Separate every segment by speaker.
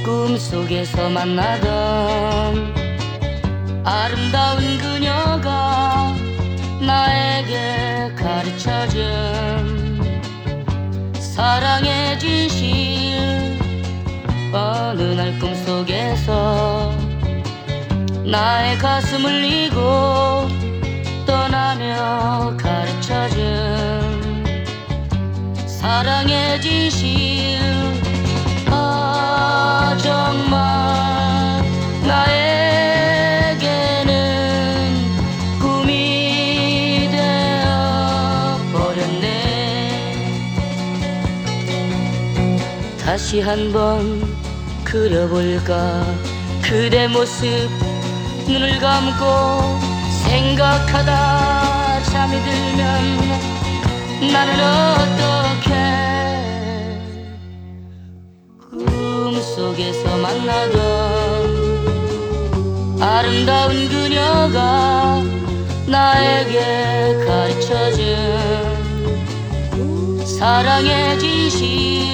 Speaker 1: 꿈속에서 만나던 아름다운 그녀가 나에게 가르쳐준 사랑의 진실. 어느 날 꿈속에서 나의 가슴을 이고 떠나며 가르쳐준 사랑의 진실. 아 정말 나에게는 꿈이 되어 버렸네. 다시 한번 그려볼까 그대 모습. 눈을 감고 생각하다 잠이 들면 나는 어떡해. 꿈속에서 만나던 아름다운 그녀가 나에게 가르쳐준 사랑의 진실.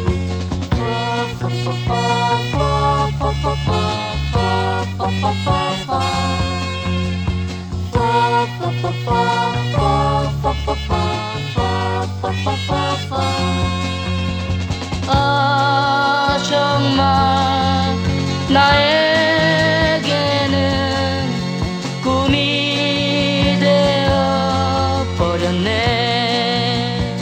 Speaker 1: 아 정말 나에게는 꿈이 되어 버렸네.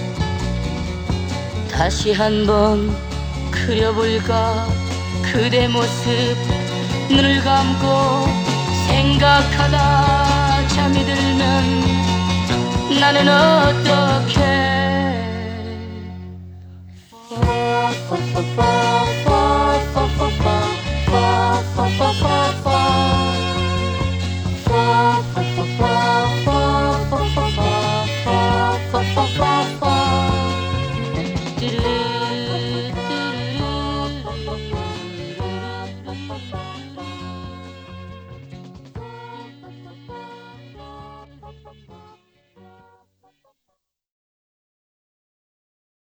Speaker 1: 다시 한번 그려볼까 그대 모습. 눈을 감고 생각하다 잠이 들면 나는 어떡해.